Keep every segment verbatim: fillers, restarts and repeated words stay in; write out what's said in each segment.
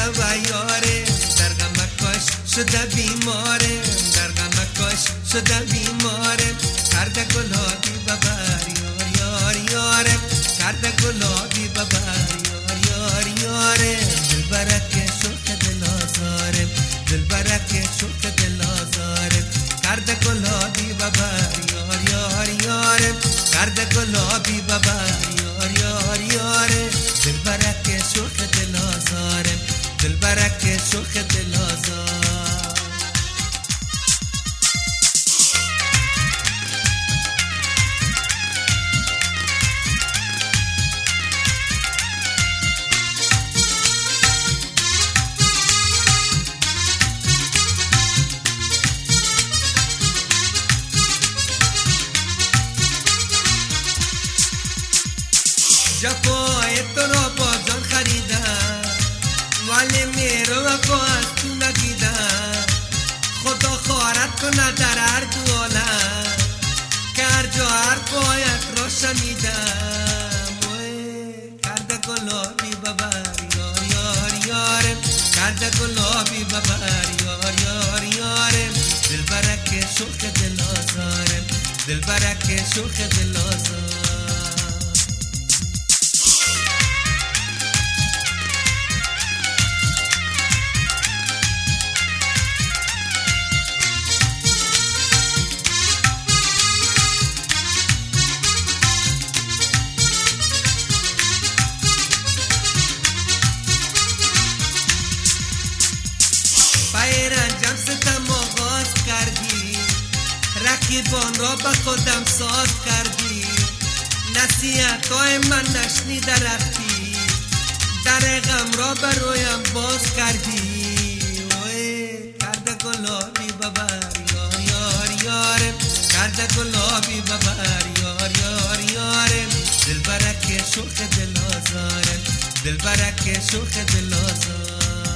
و یاره در غمکاش شده بیماره در غمکاش شده بیماره کرده گلابی ببر یار یار یاره کرده گلابی ببر یار یار یاره دل برکه شوخ دل آزاره دل برکه شوخ دل آزاره کرده گلابی ببر یار یار یاره کرده گلابی ببر یار یار یاره دل برکه شوخ دل آزاره دل برکه شوخ دل آزاره جفای تو را با جان خریدم ولی میرو و از تو نگیدم خدا خواهرت کنه در هر دو عالم که هر جا هر پایت را شنیدم کرده گلابی ببر یار یار یارم کرده گلابی ببر یار یار یارم دل برکه شوخ دل آزارم دل برکه شوخ دل آزارم رنجم ستم آغاز کردی رقیبان را به خودم ساز کردی نصیحت های من نشنیده رفتی در غم را برویم باز کردی کرده گلابی ببر یار یار یارم کرده گلابی ببر یار یار یارم دل برکه شوخ دل آزارم دل برکه شوخ دل آزارم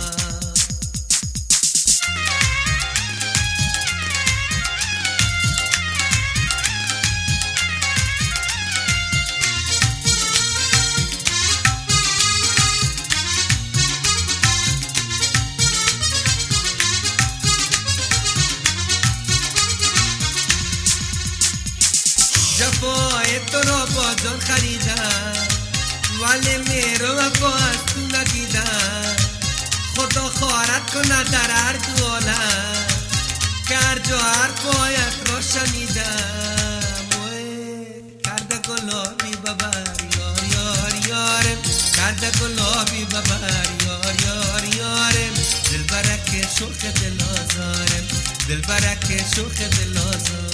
جفای تو را با جان خریدم ولی میرو و از تو نگیدم خدا خواهرت کنه در هر دو عالم که هر جا هر پایت را شنیدم کرده گلابی ببر یار یار یارم کرده گلابی ببر یار یار یارم دل برکه شوخ دل آزارم دل برکه شوخ دل آزارم